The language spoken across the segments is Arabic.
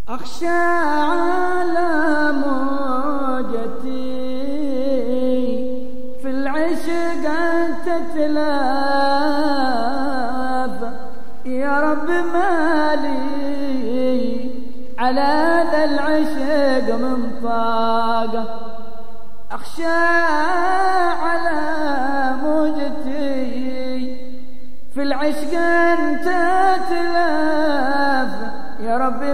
أخشى على موجتي في العشق أن تتلاف، يا رب مالي على ذا العشق من طاقة. أخشى على موجتي في العشق أن تتلاف، يا رب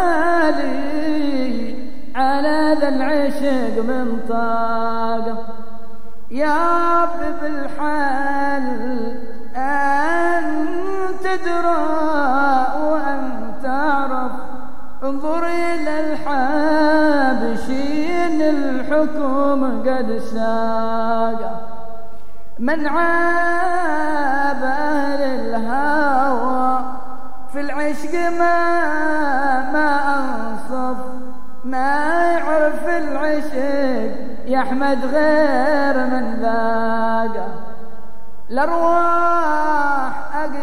مالي على ذا العشق من طاقة. يا رب بالحال أن تدرى وأن تعرف، انظر إلى الحابشين الحكم قد ساقه. من عاب أهل الهوى في العشق ما أنصف، ما يعرف العشق يحمد غير من ذاقه. الأرواح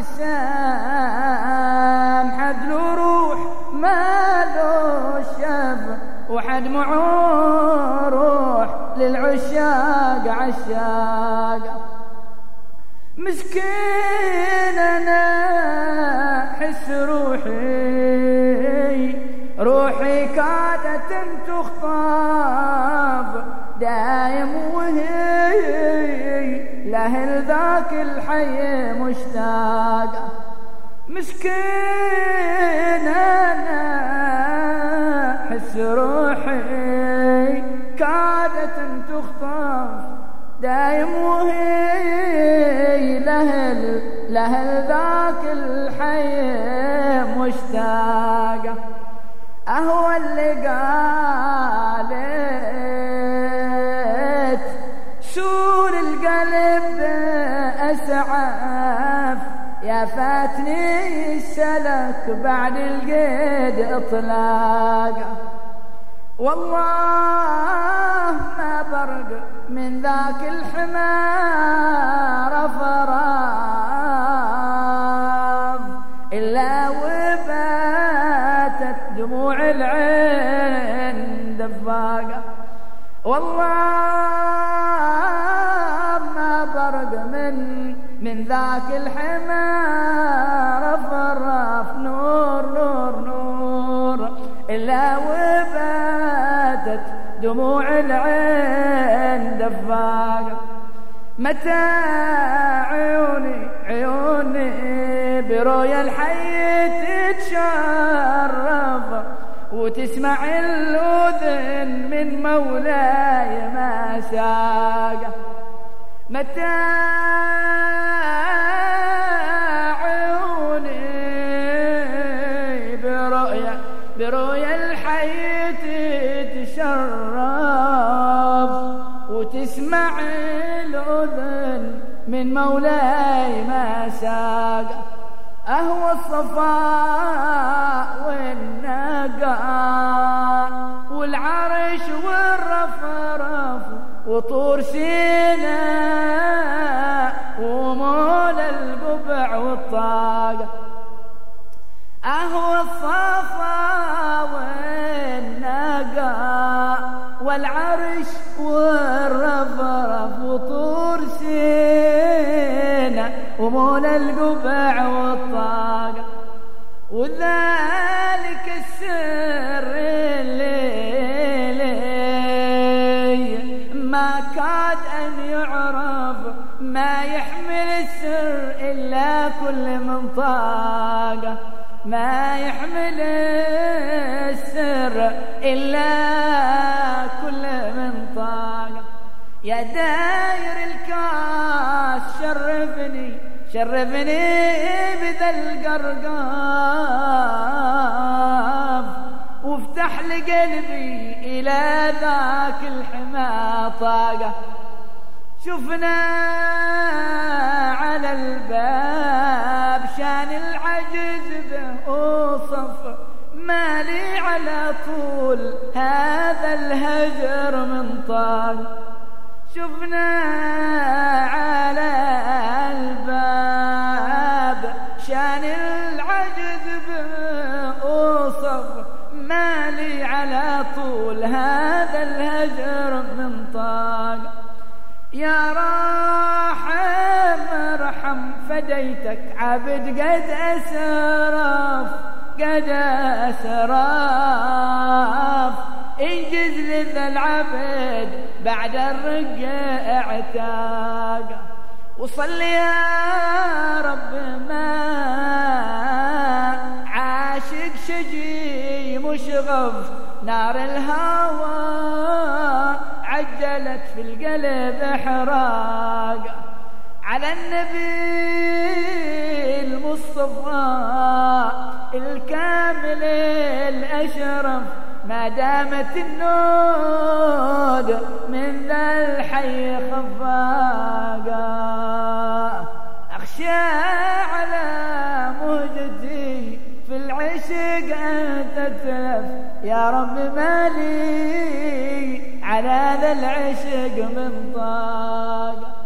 أقسام، حد له روح ما له شف، وحد معه روح للعشاق عشاقه. مسكين أنا أحس روحي كادت تخطف، دايم وهي لأهل ذاك الحي مشتاقة. مسكين أنا أحس روحي كادت تخطف، دايم وهي لأهل ذاك الحي مشتاقة. أهوى اللي قالت سور القلب أسعف، يا فاتني السلك بعد القيد إطلاقه. والله ما برق من ذاك الحمار فراغ، إلا وباتت دموع العين دفاقة. والله ما برق من ذاك الحمار فراف، نور نور نور، إلا وباتت دموع العين دفاقة. متى عيوني برؤيا الحي تتشرف، وتسمع الأذن من مولاي ما ساقه. متى عيوني برؤيا الحي تتشرف، وتسمع الأذن من مولاي ما ساقه. أهوى الصفاء والنقاء والعرش والرفرف وطور سيناء ومول القبع والطاقة. أهوى الصفاء والنقاء والعرش والرفرف وطور سيناء ومول القبع والطاقة. وذلك السر الليلي ما كاد أن يعرف، ما يحمل السر إلا كل من طاقة، ما يحمل السر إلا كل من طاقة. يا داير الكاس شرفني بذا القرقاف، وافتح لقلبي إلى ذاك الحما طاقة. شفنا على الباب شان العجز به أوصف، مالي على طول هذا الهجر من طاقة. شفنا على الباب شان العجز بأوصف، ما على طول هذا الهجر من طاق. يا راحم ارحم فديتك عبد قد أسرف قد أسرف، انجز لذا العبد بعد الرق اعتاق. وصل يا رب ما عاشق شجي مشغف، نار الهوى عجلت في القلب احراق. على النبي المصطفى الكامل الأشرف، ما دامت النود من ذا الحي خفاقا. أخشى على مهجتي في العشق أن تتلف، يا رب مالي على ذا العشق من طاقة.